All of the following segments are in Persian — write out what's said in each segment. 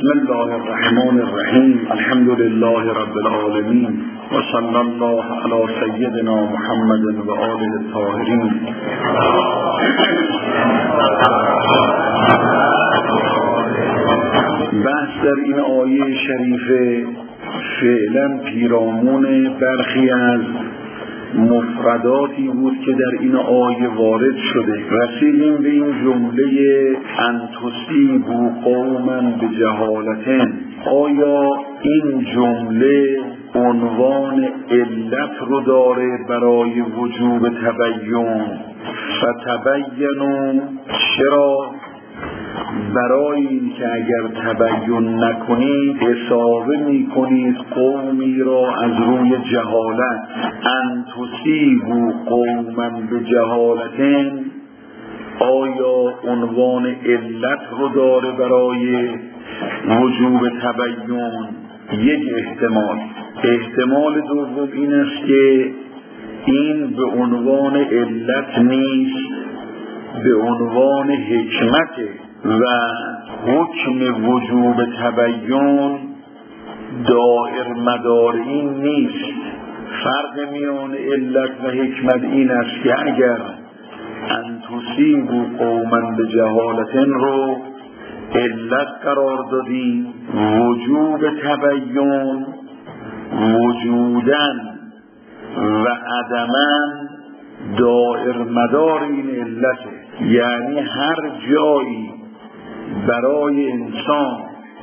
بسم الله الرحمن الرحیم. الحمد لله رب العالمین و صلی الله علی سیدنا محمد و آله الطاهرین. بحث در این آیه شریفه فعلا پیرامون برخی از مفرداتی بود که در این آیه وارد شده. رسیدیم به این جمله ان تصیبوا قوما بجهالة. آیا این جمله عنوان علت رو داره برای وجوب تبیین؟ فتبینوا، چرا؟ برای این که اگر تبیین نکنید اصابه میکنید قومی را از روی جهالت. ان تصیبوا قوما بجهالة، آیا عنوان علت رو داره برای وجوب تبیین؟ یک احتمال دوم این است که این به عنوان علت نیست، به عنوان حکمته و حکم وجوب تبیین دائر مدار این نیست. فرق میان علت و حکمت این است که اگر ان تصیبوا قوما بجهالة رو علت قرار دادیم، وجوب تبیین وجودن و عدمن دائر مدار این علته. یعنی هر جایی برای انسان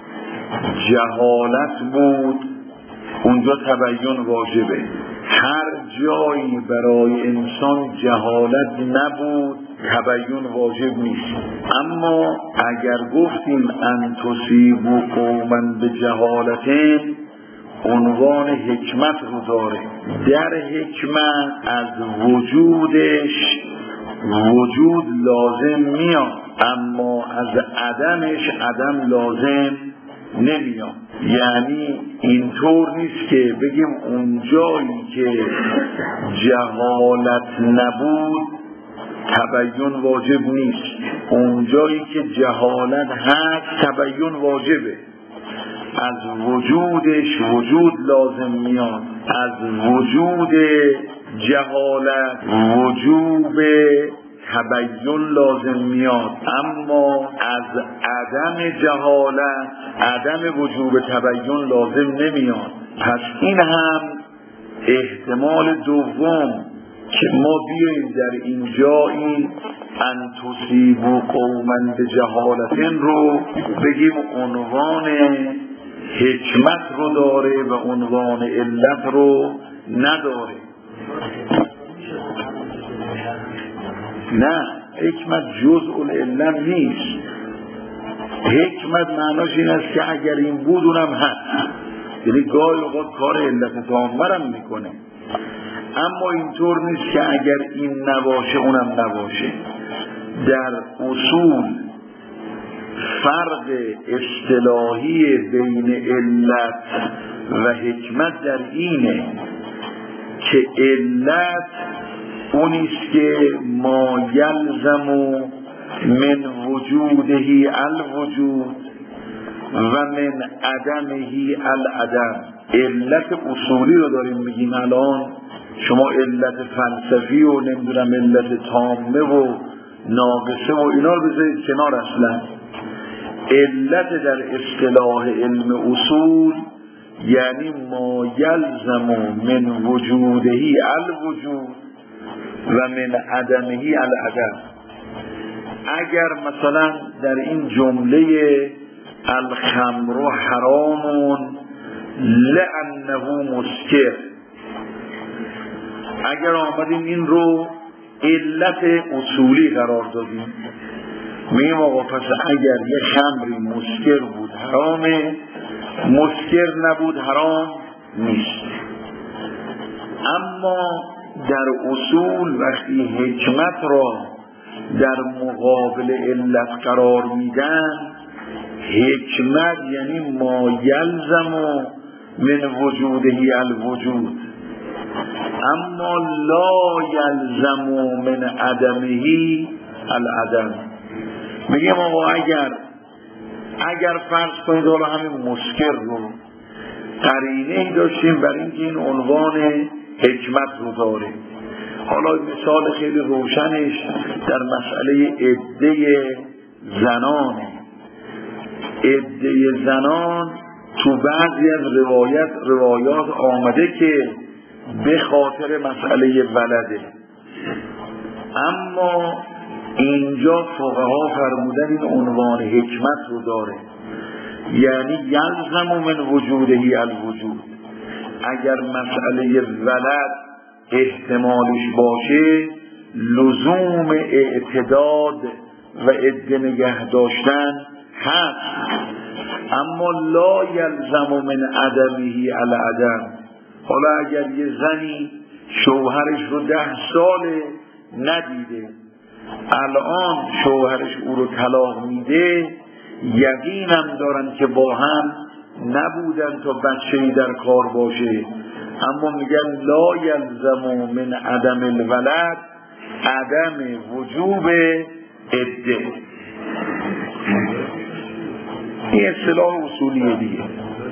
جهالت بود اونجا تبیین واجبه، هر جایی برای انسان جهالت نبود تبیین واجب نیست. اما اگر گفتیم ان تصیبوا قوما بجهالة عنوان حکمت رو داره. در حکمت از وجودش وجود لازم میاد، اما از عدمش عدم لازم نمیاد. یعنی اینطور نیست که بگیم اونجایی که جهالت نبود تبیین واجب نیست، اونجایی که جهالت هست تبیین واجبه. از وجودش وجود لازم میاد، از وجود جهالت وجوب تبیین لازم میاد، اما از عدم جهالت عدم وجوب تبیین لازم نمیاد. پس این هم احتمال دوم که ما بیاییم در اینجا این ان تصیبوا قوما بجهالة رو بگیم عنوان حکمت رو داره و عنوان علت رو نداره. نه، حکمت جزء العلم نیست. حکمت معناش این است که اگر این بود اونم هست، یعنی گاهی اوقات کار علت تامرم میکنه، اما اینطور نیست که اگر این نباشه اونم نباشه. در اصول فرق اصطلاحی بین علت و حکمت در اینه که علت اونیست که ما یلزم من وجوده الوجود و من عدمه العدم. علت اصولی رو داریم میگیم. الان شما علت فلسفی و نمیدونم علت تامه و ناقصه و اینا رو بذارید کنار. اصلا علت در اصطلاح علم اصول یعنی ما یلزم من وجوده الوجود و من عدمه العدم. اگر مثلا در این جمله الخمر حرام لانه مسکر، اگر آمدیم این رو علت اصولی قرار دادیم، میگیم آقا پس اگر یه خمری مسکر بود حرامه، مسکر نبود حرام نیست. اما در اصول وقتی حکمت را در مقابل علت قرار میدن، حکمت یعنی ما یلزم من وجوده الوجود، اما لا یلزم من عدمه العدم. میگم آقا اگر اگر فرض کنید حالا همین مسکر رو قرینه‌ای داشتیم برای اینکه این عنوان حکمت رو داره. حالا مثال خیلی روشنش در مسئله عده زنانه. عده زنان تو بعضی از روایات آمده که به خاطر مسئله ولده، اما اینجا فقها فرمودن این عنوان حکمت رو داره، یعنی یلزم من وجودهی الوجود. اگر مسئله ولد احتمالش باشه لزوم اعتداد و عده نگه داشتن هست، اما لا یلزم من عدمهی العدم. حالا اگر یه زنی شوهرش رو 10 ساله ندیده، الان شوهرش او رو طلاق میده، یقینم دارن که با هم نبودن تا بچه‌ای در کار باشه، اما میگن لا یلزم من عدم الولد عدم وجوب عده. این اصطلاح اصولیه دیگه.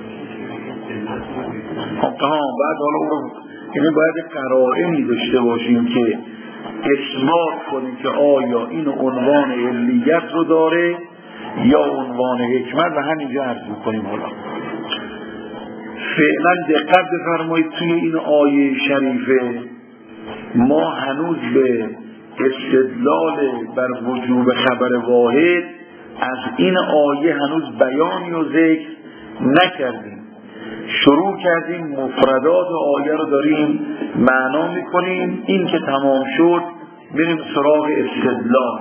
بعد حالا یعنی باید قرائنی داشته باشیم که اثبات کنیم که آیا این عنوان علیت رو داره یا عنوان حکمت، و همینجا عرض کنیم. حالا فعلا دقت بفرمایید توی این آیه شریفه ما هنوز به استدلال بر وجوب خبر واحد از این آیه هنوز بیانی و ذکر نکردیم. شروع کردیم مفردات آیه رو داریم معنا میکنیم. این که تمام شد بریم سراغ استدلال.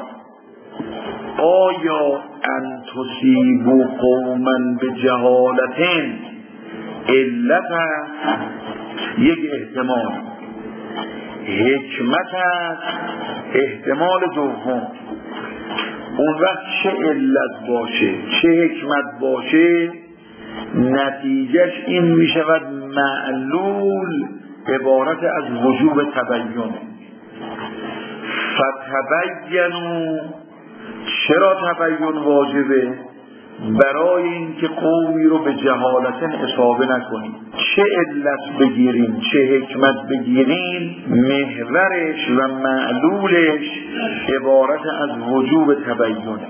آیا ان تصیبوا قوما بجهالة علت یک احتمال، حکمت احتمال دوم. اون وقت چه علت باشه چه حکمت باشه نتیجهش این می شود معلول عبارت از وجوب تبین. فتبینوا، چرا تبین واجبه؟ برای اینکه قومی رو به جهالت اصابه نکنیم. چه علت بگیریم چه حکمت بگیریم محورش و معلولش عبارت از وجوب تبینه.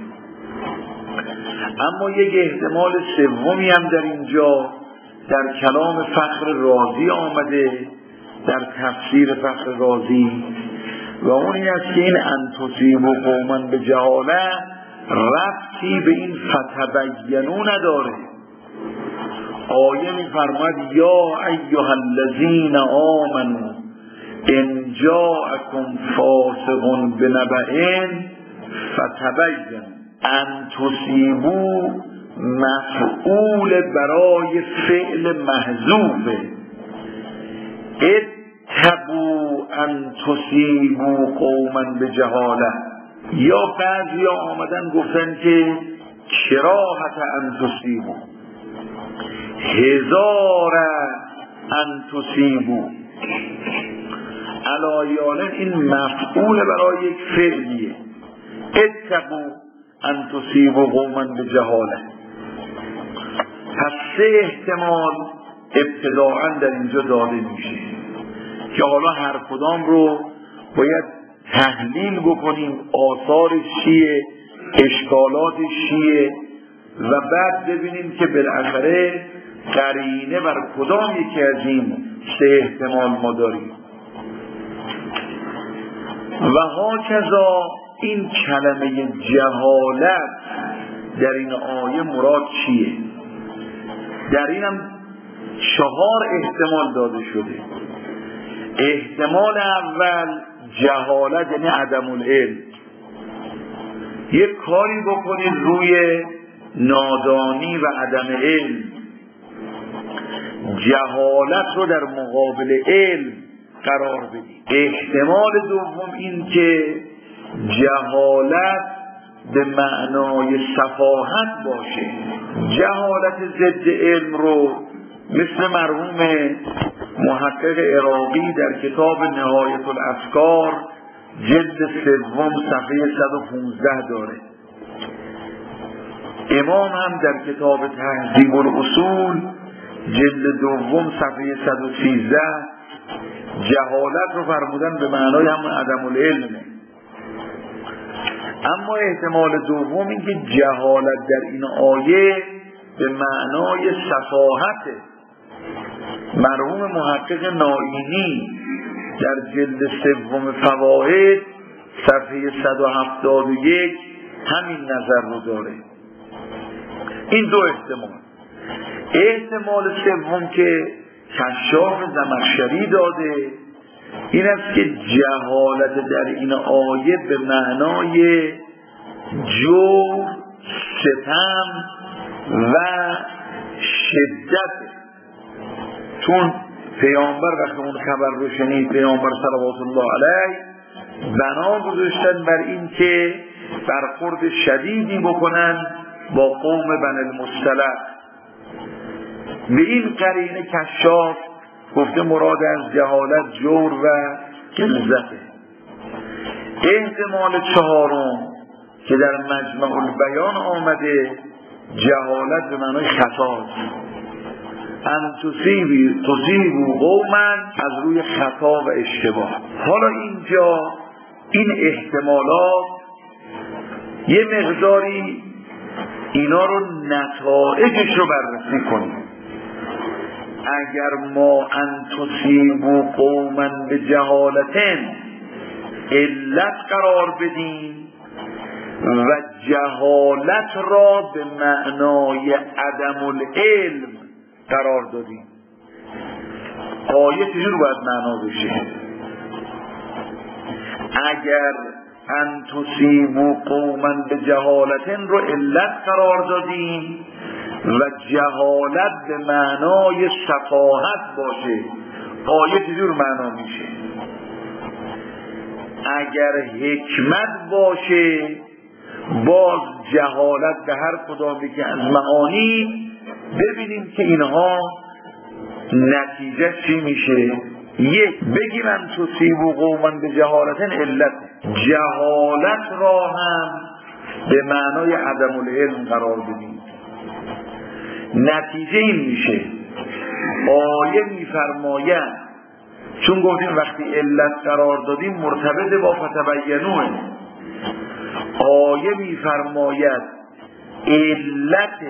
اما یک احتمال سومی هم در اینجا در کلام فخر رازی آمده، در تفسیر فخر رازی، و اون این است که این ان تصیبوا قوما بجهاله ربطی به این فتبینوا نداره. آیه می‌فرماید یا ایها الذین آمنوا ان جاءکم فاسق بنبأ فتبینوا. ان تصیبوا مفعول برای فعل محذوفه. اتقوا ان تصیبوا قوما بجهاله. یا بعضی آمدن گفتن که کراهت ان تصیبوا، هزار ان تصیبوا. علایالن این مفعول برای یک فعلیه. اتقوا ان تصیبوا قوما بجهاله. پس 3 احتمال ابتداءً در اینجا داده میشه که حالا هر کدام رو باید تحلیل بکنیم، آثارش چیه، اشکالاتش چیه، و بعد ببینیم که بالاخره قرینه بر کدام یکی از این 3 احتمال ما داریم. و هاکذا این کلمه جهالت در این آیه مراد چیه؟ در این هم 4 احتمال داده شده. احتمال اول جهالت یعنی عدم العلم. یک کاری بکنید روی نادانی و عدم علم، جهالت رو در مقابل علم قرار بدید. احتمال دوم این که جهالت به معنای سفاهت باشه. جهالت ضد علم رو مثل مرحوم محقق عراقی در کتاب نهایت الافکار جلد 3 صفحه 115 داره امام هم در کتاب تهذیب الاصول جلد دوم صفحه 113 جهالت رو فرمودن به معنای همون عدم العلمه. اما احتمال دوم این که جهالت در این آیه به معنای سفاهته. مرحوم محقق نائینی در جلد سوم فواید صفحه 171 همین نظر رو داره. این دو احتمال سوم که کشاف زمخشری داده این است که جهالت در این آیه به معنای جور، ستم و شدت. چون پیامبر وقتی اون خبر رو شنید، پیامبر صلوات الله علیه بنا گذاشتن بر این که برخورد شدیدی بکنن با قوم بنی المصطلق. به این قرینه کشاف گفته مراد از جهالت جور و غلظته. احتمال چهارم که در مجمع البیان آمده جهالت به معنای خطاست. ان تصیبوا قوما از روی خطا و اشتباه. حالا اینجا این احتمالات یه مقداری اینا رو نتایجش رو بررسی کنیم. اگر ما ان تصیبوا قوما به جهالتن علت قرار بدیم و جهالت را به معنای عدم العلم قرار دادیم، آیه چجور باید معنا بشه؟ اگر ان تصیبوا قوما به جهالتن رو علت قرار دادیم و جهالت به معنای سفاهت باشه، آیه چجور معنا میشه؟ اگر حکمت باشه باز جهالت به هر کدامی که از معانی ببینیم که اینها نتیجه چی میشه. یک، بگیم ان تصیبوا قوما به جهالتن علت، جهالت را هم به معنای عدم العلم قرار بدیم. نتیجه این میشه آیه میفرماید، چون گفتیم وقتی علت قرار دادیم مرتبط با فتبینوه، آیه میفرماید علت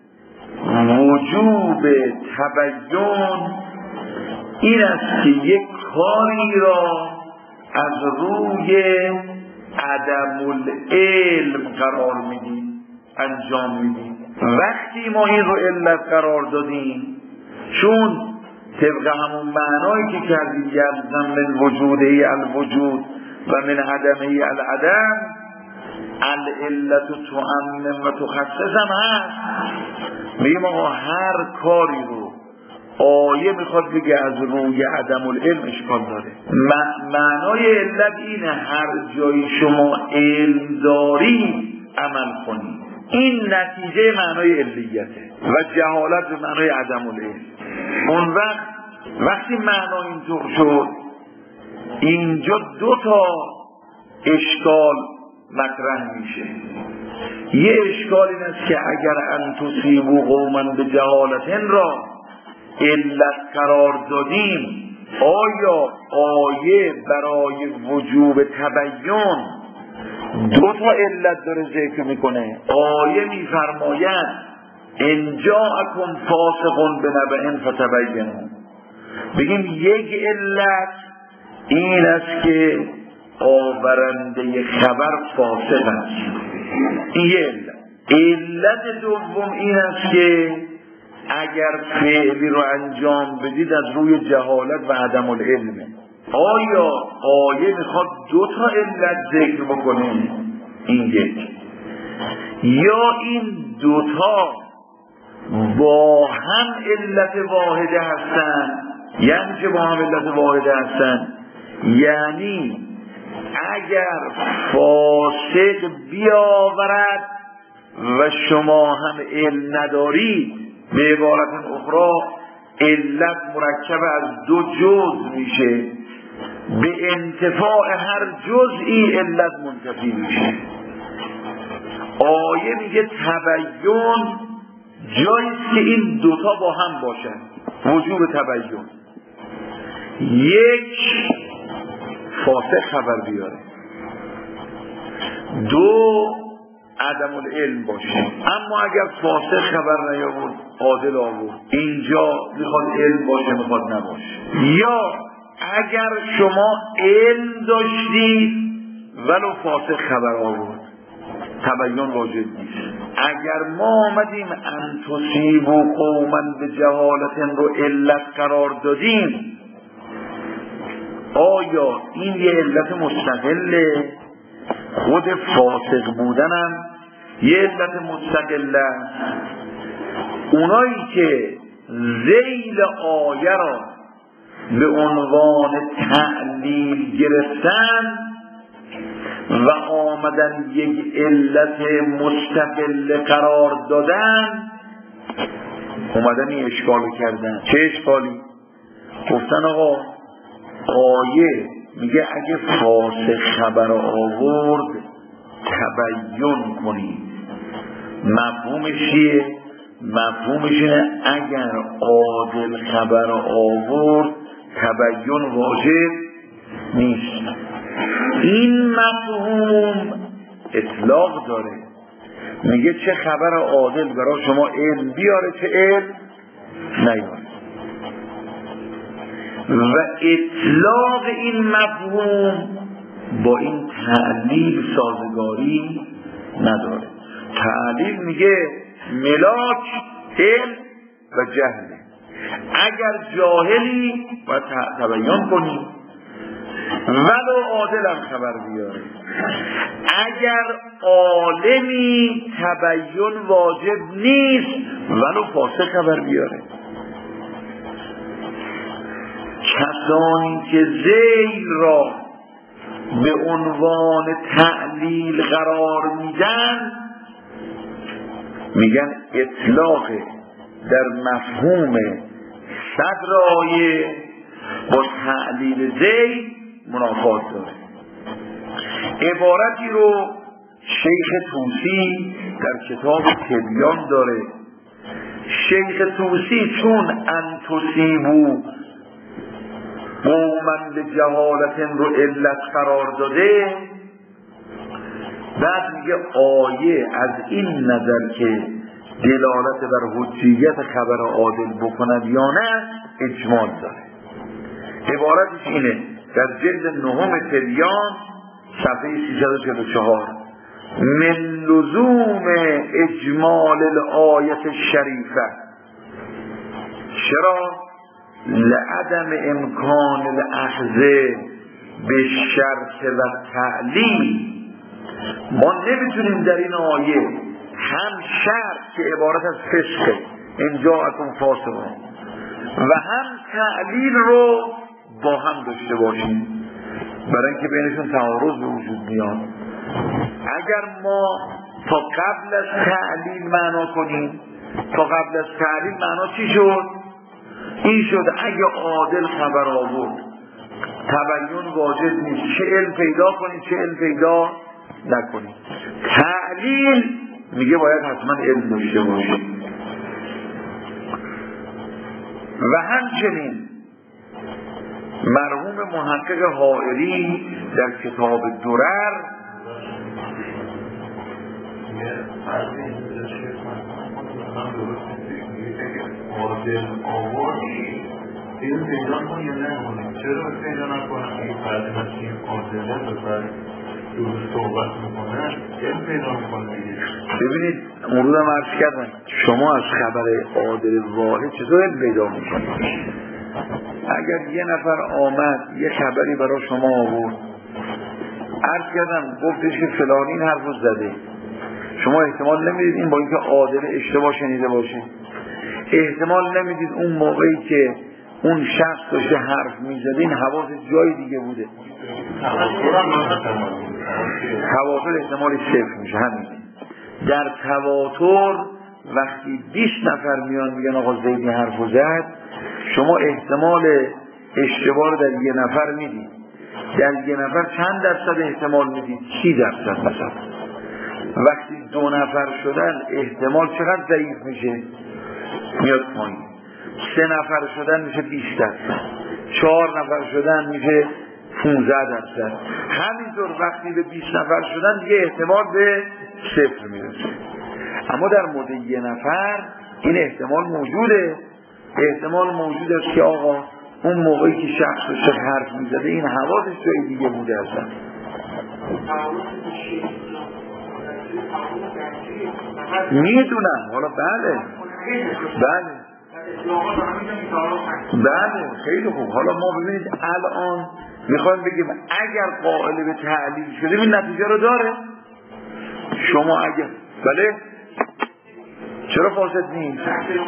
وجوب تبین این است که یک کاری را از روی عدم العلم قرار میدیم، انجام میدیم. وقتی ما این رو علت قرار دادیم، چون طبق همون معنایی که کردیم یلزم من وجوده الوجود و من عدمه العدم، العلت تعمم و تخصص هم هست. میگیم آقا هر کاری رو آیه میخواد بگه از روی عدم العلم اشکال داره. معنای علت اینه هر جایی شما علم داری عمل کنی. این نتیجه معنای علیته و جهالت به معنای عدم العلم. اون وقتی معنا اینطور شد، اینجا دو تا اشکال مطرح میشه. یه اشکال این است که اگر ان تصیبوا قوما به جهالتن را علت قرار دادیم، آیا آیه برای وجوب تبین دو تا علت داره ذکر میکنه؟ آیه میفرماید ان جاءکم فاسق بنبأ فتبینوا، بگیم یک علت این است که آورنده خبر فاسق است، این یه علت دوم این است که اگر فعلی رو انجام بدید از روی جهالت و عدم العلمه. آیا آیه میخواد دو تا علت ذکر بکنه؟ این یک، یا این دوتا با هم علت واحده هستن؟ یعنی چه با هم علت واحده هستن؟ یعنی اگر فاسق بیاورد و شما هم علم ندارید، به عبارت اخرى علت مرکب از دو جزء میشه، به انتفاع هر جزئی علت منتفی میشه. آیه میگه تبیین جاییست که این دوتا با هم باشن، وجوب تبیین. یک، فاسق خبر بیاره، دو، عدم العلم باشه. اما اگر فاسق خبر نیاورد، عادل آورد، اینجا میخواد علم باشه میخواد نباشه. یا اگر شما علم داشتید ولو فاسق خبر آورد، تبیین واجب نیست. اگر ما آمدیم ان تصیبوا قوما بجهالة رو علت قرار دادیم، آیا این یه علت مستقله؟ خود فاسق بودنم یه علت مستقله. اونایی که ذیل آیه را به عنوان تعلیل گرفتن و آمدن یک علت مستقل قرار دادن، اومدن این اشکالو کردن. چه اشکالی؟ گفتن آقا آیه میگه اگه فاسق خبر آورد تبیین کنید. مفهومش چیه؟ مفهومش اینه اگر عادل خبر آورد تبیین واجب نیست. این مفهوم اطلاق داره، میگه چه خبر عادل برای شما علم بیاره چه علم نیاره. و اطلاق این مفهوم با این تعلیل سازگاری نداره. تعلیل میگه ملاک علم و جهله. اگر جاهلی باید تبیین کنی ولو عادلم خبر بیاره. اگر عالمی تبیین واجب نیست ولو فاسق خبر بیاره. کسانی که ذیل را به عنوان تعلیل قرار میدن میگن اطلاق در مفهوم صدر آیه با تعلیل ذیل منافات داره. عبارتی رو شیخ طوسی در کتاب تبیان داره. شیخ طوسی چون ان تصیبوا قوما بجهالة رو علت قرار داده، بعد میگه آیه از این نظر که دلالت بر حجیت خبر عادل بکند یا نه اجمال داره. عبارتش اینه در جلد 9 تبیان صفحه 344: من لزوم اجمال الآیت الشریفه. چرا؟ لعدم امکان الاخذ به شرط و تعلیل. ما نمیتونیم در این آیه هم شرط که عبارت از فسقه ان جاءکم فاسقون و هم تعلیل رو با هم داشته باشیم، برای اینکه بینشون تعارض به وجود میاد. اگر ما تا قبل از تعلیل معنا کنیم، تا قبل از تعلیل معنا چی شد؟ این شد اگه عادل خبر آورد تبیین واجب نیست، چه علم پیدا کنید چه علم پیدا نکنید. تعلیل میگه باید حتما علم داشته باشید. و همچنین مرحوم محقق حائری در کتاب درر عادل آوردی این پیدا کن یا نکنی؟ چرا پیدا نکنم؟ این فرد مسیح عادله بسر درست صحبت میکنه این پیدا میکنه. ببینید مورودم عرض کردم شما از خبر عادل واحد چطور این پیدا میکنید؟ اگر یه نفر آمد یه خبری برای شما آورد، عرض کردم گفتش که فلانی این حرف رو زده، شما احتمال نمیدید این با اینکه عادل اشتباه شنیده باشه، احتمال نمیدید اون موقعی که اون شخص داشته حرف میزده این حواس جای دیگه بوده. تواتر احتمالش صفر میشه. همین در تواتر وقتی 20 نفر میان میگن آقا زیدی حرفو زد، شما احتمال اشتباه در یه نفر میدید. در یه نفر چند درصد احتمال میدید؟ 30% مثلا. وقتی 2 نفر شدن احتمال چقدر ضعیف میشه؟ میاد پایین. 3 نفر شدن میشه 20%، 4 نفر شدن میشه 15%. همینطور وقتی به 20 نفر شدن دیگه احتمال به 0 میرسه. اما در مورد 1 نفر این احتمال موجوده. احتمال موجود است که آقا اون موقعی که شخص داشته حرف میزده این حواسش جای دیگه بوده اصلا. میدونم حالا بله خیلی خوب. حالا ما ببینید الان میخوایم بگیم اگر قائل به تعلیل شده این نتیجه رو داره. شما اگر بله چرا فاسد نیست؟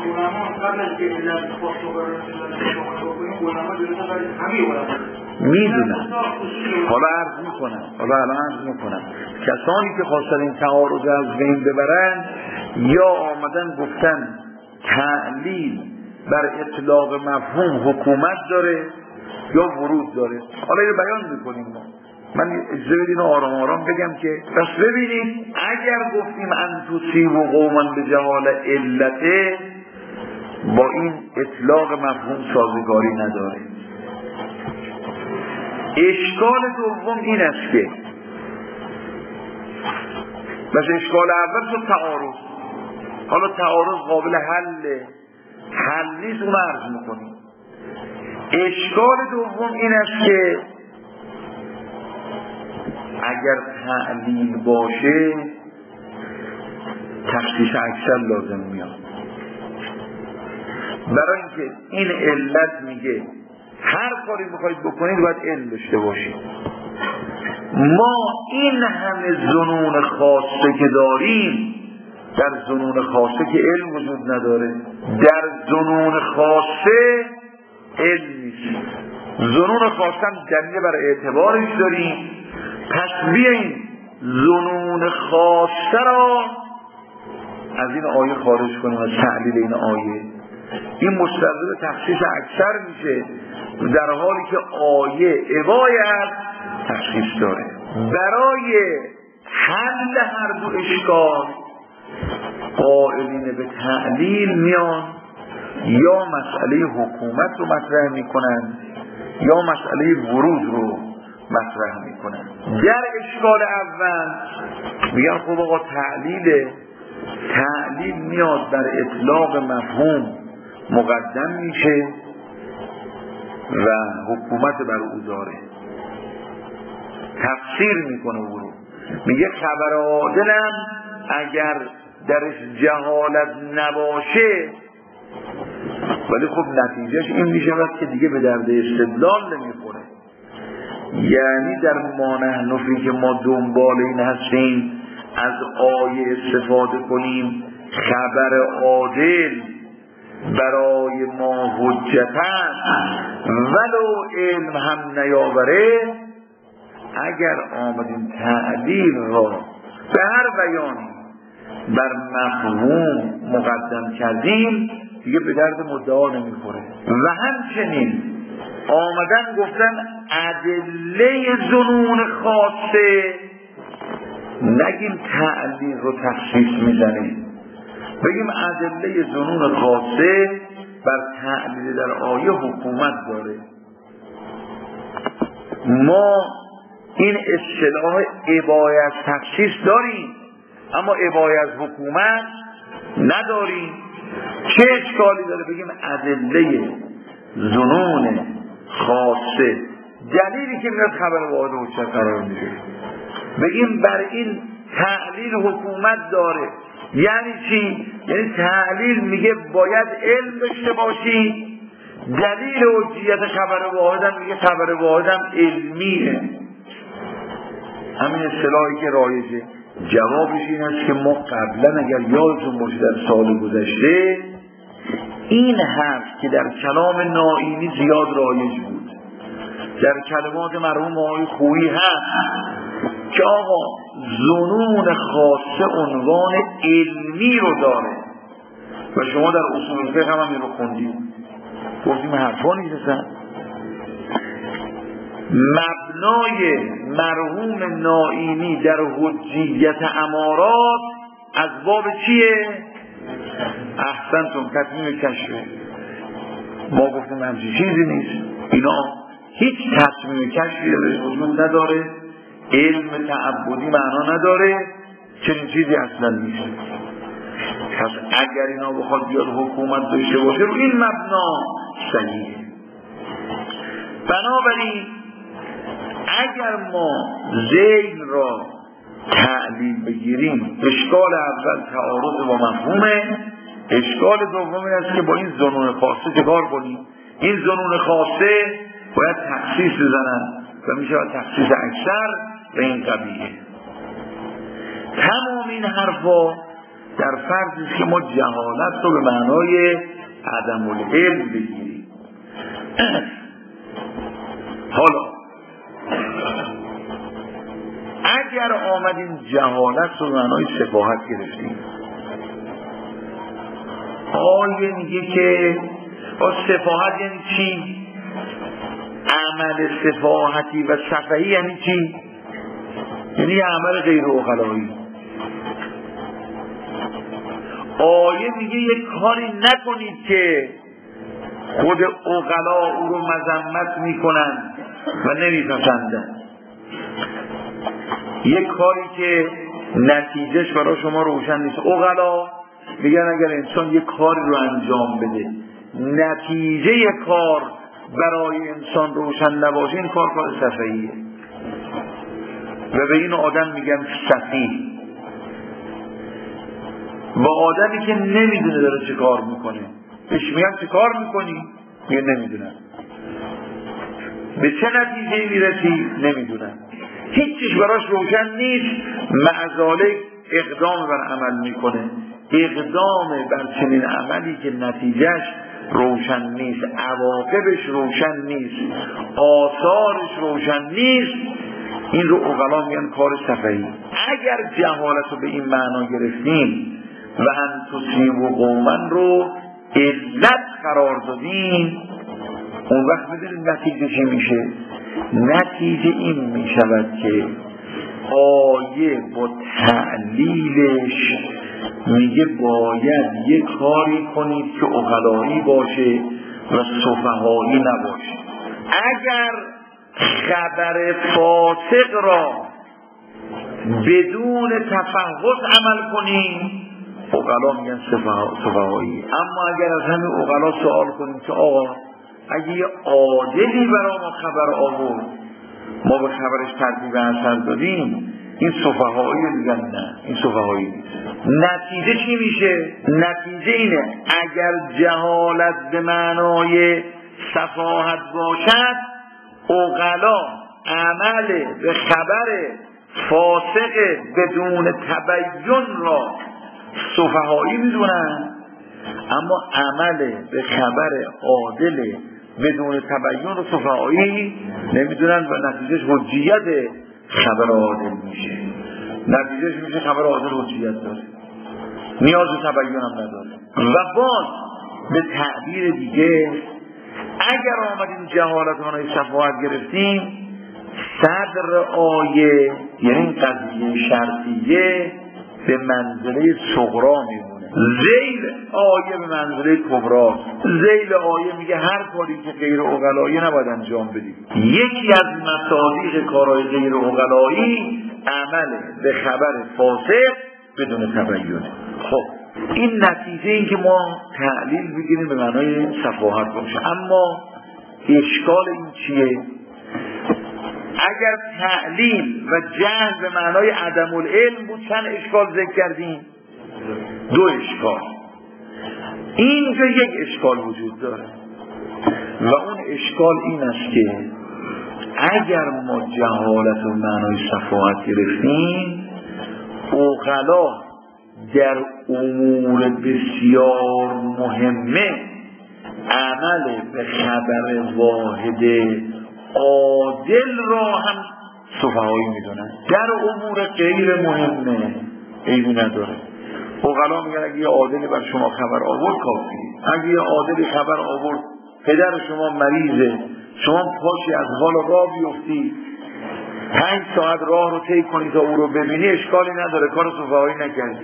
میدونم. حالا الان عرض میکنم کسانی که خواستن این تعارض از بین ببرن یا آمدن گفتن تعلیل بر اطلاق مفهوم حکومت داره یا ورود داره. حالا اینو بیان میکنیم ما. من اجازه بدین آرام آرام بگم که پس ببینید اگر گفتیم ان تصیبوا قوما بجهال علته با این اطلاق مفهوم سازگاری نداره. اشکال دوم این است که بس اشکال اول شد تعارض. حالا تعارض قابل حل نیست، اون عرض میکنیم. اشکال دوم این است که اگر تعلیل باشه تخصیص اکثر لازم میاد. برای اینکه این علت میگه هر کاری میخواید بکنید باید علم داشته باشید. ما این همه ظنون خاصه که داریم، در ظنون خاصه که علم وجود نداره، در ظنون خاصه علم نیست. ظنون خاصه هم دلیل بر اعتبارش داریم. پس بیاییم ظنون خاصه را از این آیه خارج کنیم، از تعلیل این آیه. این مستلزم تخصیص اکثر میشه در حالی که آیه ابای از تخصیص داره. برای حل هر دو اشکال قائلین به تعلیل میان یا مسئله حکومت رو مطرح میکنن یا مسئله ورود رو مطرح میکنن. در اشکال اول میگن خب آقا تعلیل میاد بر اطلاق مفهوم مقدم میشه و حکومت بر او داره، تفسیر میکنه او رو. میگه خبر عادلم اگر درش جهالت نباشه، ولی خب نتیجهش این میشه که دیگه به درد استدلال نمیخوره. یعنی در ما نحنفی که ما دنبال این هستیم از آیه استفاده کنیم خبر عادل برای ما حجتن ولو علم هم نیاوره، اگر آمدیم تعلیل را به هر بیانی بر مفهوم مقدم کردیم دیگه به درد مدعا نمیخوره. و همچنین آمدن گفتن ادله ظنون خاصه، نگیم تعلیل رو تخصیص میزنه، بگیم ادله ظنون خاصه بر تعلیل در آیه حکومت داره. ما این اصطلاح ابای از تخصیص داریم اما ابای از حکومت نداریم. چه اشکالی داره بگیم ادله ظنون خاصه، دلیلی که میاد خبر واحد حجت قرار میده، بگیم بر این تعلیل حکومت داره. یعنی چی؟ یعنی تعلیل میگه باید علم داشته باشی، دلیل حجیت خبر واحد هم میگه خبر واحد هم علمیه. همین اصطلاحی که رایجه. جوابش این است که ما قبلا اگر یادتون باشه در سال گذشته این حرف که در کلام نائینی زیاد رایج بود، در کلمات مرحوم آقای خویی هست که آقا ظنون خاصه عنوان علمی رو داره و شما در اصول فقه هم این رو خوندیم، گفتیم حرفا نیستن. مبنای مرحوم نائینی در حجیت امارات از باب چیه؟ احسنتم، تطمیم کشفه. ما گفتیم همچین چیزی نیست، اینا هیچ تطمیم کشفی وجود نداره، علم تعبدی معنا نداره، چنین چیزی اصلا نیست. پس اگر اینا بخواد بیاد حکومت داشته باشه رو این مبنا صحیحه. بنابراین اگر ما ذیل را تعلیل بگیریم، اشکال اول تعارض با مفهومه، اشکال دوم این است که با این ظنون خاصه چه کار کنیم؟ این ظنون خاصه باید تخصیص بزنن و میشه تخصیص اکثر به این قبیله. تمام این حرفا در فرض است که ما جهالت رو به معنای عدم العلم بگیریم. حالا اگر آمدیم جهالت رو به معنای سفاهت گرفتیم، آیه میگه که سفاهت یعنی چی؟ عمل سفاهتی و سفهی یعنی چی؟ یعنی عمل غیر عقلایی. آیه میگه یک کاری نکنید که خود عقلا او رو مذمت میکنن و نمیپسندن، یک کاری که نتیجهش برای شما روشن نیست. عقلا میگن اگر انسان یک کاری رو انجام بده نتیجه کار برای انسان روشن نباشه، این کار سفیه و به این آدم میگن سفیه. و آدمی که نمیدونه داره چه کار میکنه بهش میگن چه کار میکنی؟ میگه نمیدونم. به چه نتیجه میرسی؟ نمیدونم. هیچیش براش روشن نیست، معذالک اقدام بر عمل میکنه. اقدام بر چنین عملی که نتیجهش روشن نیست، عواقبش روشن نیست، آثارش روشن نیست، این رو عقلا میگن کار سفهی. اگر جهالت رو به این معنا گرفتیم و ان تصیبوا قوما رو علت قرار دادیم، اون وقت میدونید نتیجه چی میشه؟ نتیجه این میشود که آیه با تعلیلش میگه باید یک کاری کنید که عقلایی باشه و سفهایی نباشه. اگر خبر فاسق را بدون تفحص عمل کنیم، عقلا میگن سفهایی. اما اگر از همین عقلا سوال کنیم که آقا اگه یه عادلی برای ما خبر آورد، ما به خبرش ترتیب اثر دادیم، این سفهایی میگن نه، این سفهایی نیست. نتیجه چی میشه؟ نتیجه اینه اگر جهالت به معنای سفاهت باشد، عقلا عمل به خبر فاسق بدون تبیین را سفهایی میدونن، اما عمل به خبر عادل بدون تبیین رو سفهایی نمیدونن و نتیجهش حجیت خبر عادل میشه. نتیجهش میشه خبر عادل حجیت داره، نیاز به تبیین هم نداره. و باز به تعبیر دیگه اگر آمدیم جهالت معنای سفاهت گرفتیم، صدر آیه یعنی این قضیه شرطیه به منزله صغرا میمونه، ذیل آیه به منزله کبرا. ذیل آیه میگه هر کاری که غیر عقلایی نباید انجام بدید. یکی از مصادیق کارهای غیر عقلایی عمل به خبر فاسق بدون تبیین. خب این نتیجه این که ما تعلیل بگیریم به معنای سفاهت باشه. اما اشکال این چیه؟ اگر تعلیل و جهل به معنای عدم العلم بود چند اشکال ذکر کردیم؟ 2 اشکال. اینجا یک اشکال وجود داره و اون اشکال این است که اگر ما جهالت و معنای سفاهت گرفتیم، عقلا در امور بسیار مهمه عمل به خبر واحد عادل را هم سفهایی میدونن، در امور غیر مهمه عیبی نداره. عقلا میگن اگه یه عادلی بر شما خبر آورد کافیه. اگه یه عادلی خبر آورد پدر شما مریضه، شما پاشی از حال راه بیفتی 5 ساعت راه رو طی کنی تا او رو ببینی، اشکالی نداره، کار سفهایی نکردی.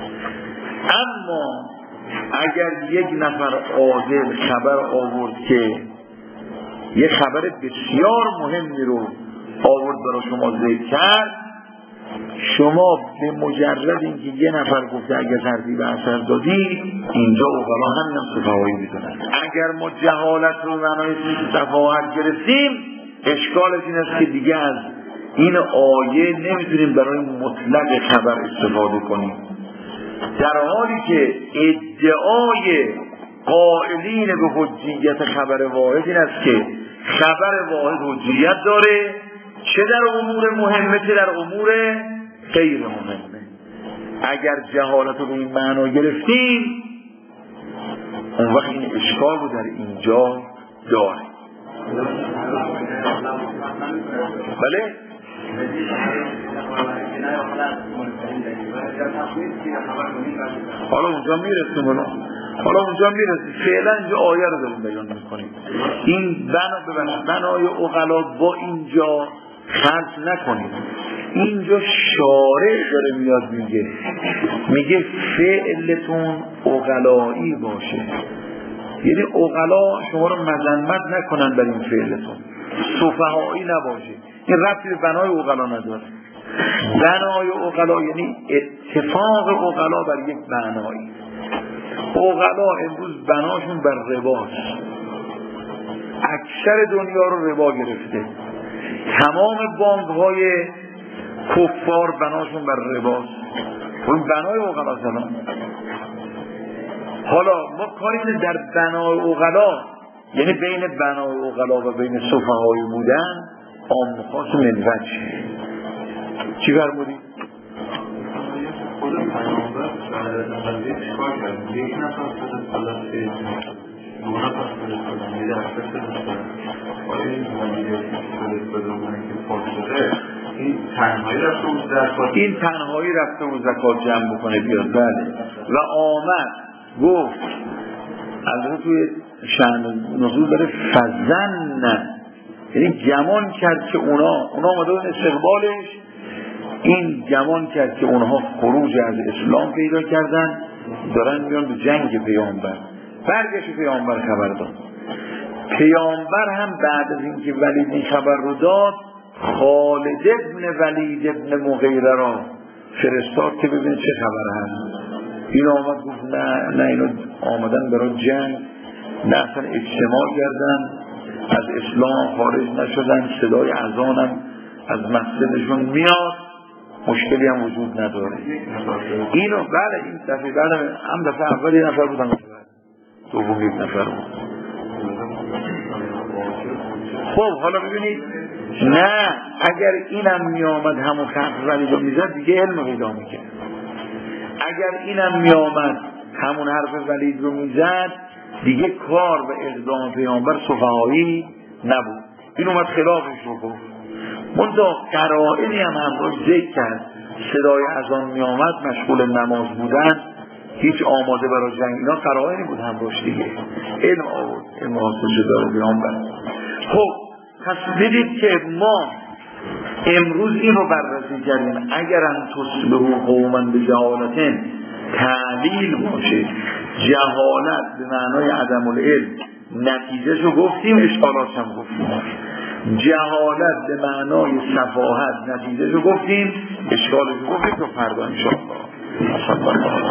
اما اگر یک نفر عادل خبر آورد که یه خبر بسیار مهمی رو آورد برای شما ذکر کرد، شما به مجرد اینکه یه نفر گفته اگر ترتیب اثر دادی، اینجا اوغلا همینم سفهایی میدونن. اگر ما جهالت رو معنای سفاهت گرفتیم، اشکالش این است که دیگه از این آیه نمیتونیم برای مطلق خبر استفاده کنیم، در حالی که ادعای قائلین به حجیت خبر واحد این است که خبر واحد حجیت داره، چه در امور مهمه چه در امور غیر مهمه. اگر جهالت رو به این معنا گرفتیم، اون وقت این اشکال رو در اینجا داره. بله؟ حالا اونجا میرسیم فعلا اینجا آیه رو داریم بیان میکنیم. این بنای عقلا با اینجا خلط نکنیم. اینجا شارع داره میاد میگه فعلتون عقلایی باشه، یعنی عقلا شما رو مذمت نکنن بر این فعلتون، سفهایی نباشه. این ربطی به بنای عقلا نداره. بنای عقلا یعنی اتفاق عقلا بر یک بنایی. عقلا امروز بناشون بر رباست، اکثر دنیا رو ربا گرفته، تمام بانک‌های کفار بناشون بر رباست. اون بنای عقلا زدن. حالا ما کاری که در بنای عقلا، یعنی بین بنای عقلا و بین سفهایی بودن، عام خاص منفعت چی فرمودی؟ خود پیامبر چیکار کرد؟ یک نفر فلسطین، دو نفر فلسطین، یک نفر فلسطین. آیا این این تنهایی رفته و زکات جمع بکنه بیاد؟ بله. و آمد گفت، البته توی شأن نزول داره فزن، یعنی گمان کرد که اونا آمده اون استقبالش، این گمان کرد که اونها خروج از اسلام پیدا کردن، دارن میان به جنگ پیامبر. برگشت پیامبر خبر داد. پیامبر هم بعد از اینکه ولید این خبر رو داد، خالد ابن ولید ابن مغیره را فرستاد که ببین چه خبر هست. این آمد گفت نه اینو آمدن برای جنگ، نه اصلا اجتماع کردن، از اسلام خارج نشدن، صدای اذانم از مسجدشون میاد، مشکلی هم وجود نداره. اینو بله این دفعه بله هم دفعه اول یه نفر بودن، دوم یک نفر بود. خب حالا ببینید، نه اگر اینم می آمد همون خط ولید رو میزد دیگه علم پیدا میکرد. اگر اینم می آمد همون حرف ولید رو میزد دیگه کار به اقدام پیامبر سفهایی نبود. این اومد خلافش رو گفت. منتها قرائنی هم همراش ذکر کرد، صدای اذان می آمد، مشغول نماز بودن، هیچ آماده برای جنگ، اینا قرائنی بود همراش دیگه. علم آورد، علم حاصل شده پیامبر. خب پس دیدید که ما امروز این رو بررسی کردیم. اگر ان تصبحوا قوما بجهالة تعلیل باشه، جهالت به معنای عدم العلم، نتیجه شو گفتیم، اشکالات هم گفتیم. جهالت به معنای سفاهت، نتیجه شو گفتیم، اشکالات گفتیم. تو فردا انشاءالله